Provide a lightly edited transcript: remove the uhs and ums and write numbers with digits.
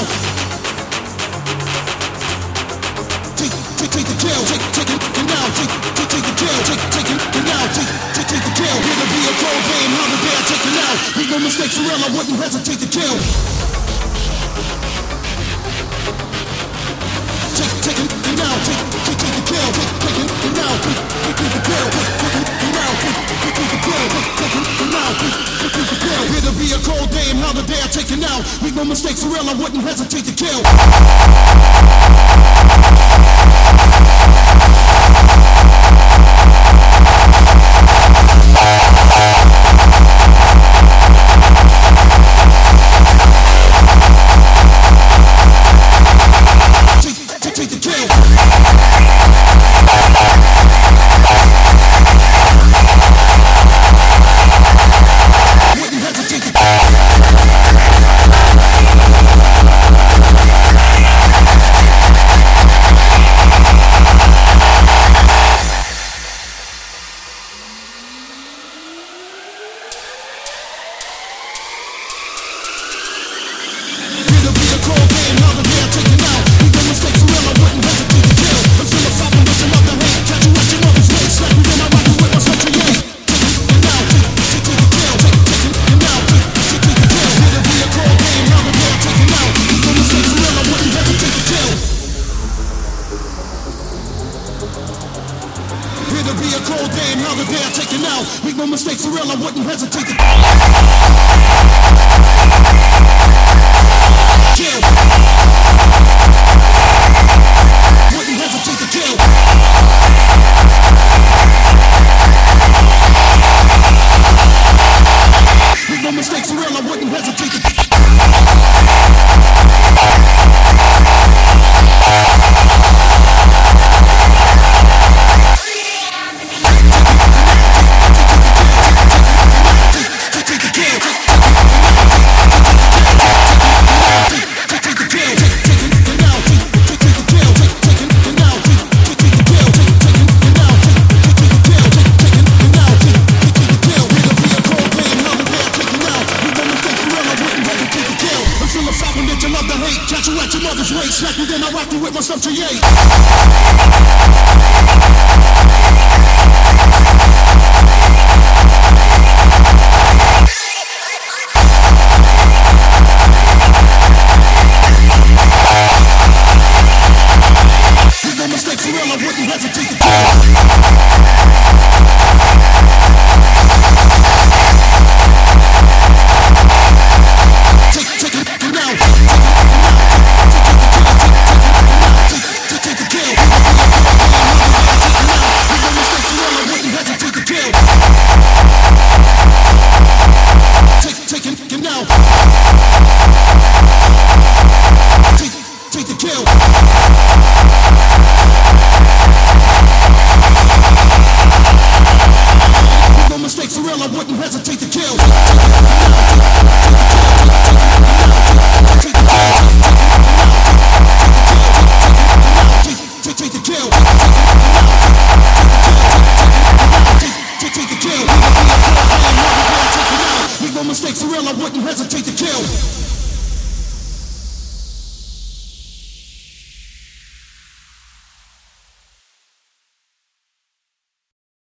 now. Take the kill, take it now. Take the kill, take it now. Take the kill. It'll be a cold game, how the bear take it now. Make no mistakes, for real, I wouldn't hesitate to kill. Take it now. Take the kill, take it now. Take the kill, take it now. Take the kill, take it now. Take the kill. It'll be a cold game, how the bear take it now. Make no mistakes, for real, I wouldn't hesitate to kill. It'll be a cold day, now the day I take it now. Make no mistake, for real, I wouldn't hesitate to kill. Wouldn't hesitate to kill. Make no mistake, for real, I wouldn't hesitate to kill. Catch you at your mother's waist, smack you, then I rock you with my stuff to yay. Make no mistake, for real, I wouldn't hesitate to I wouldn't hesitate to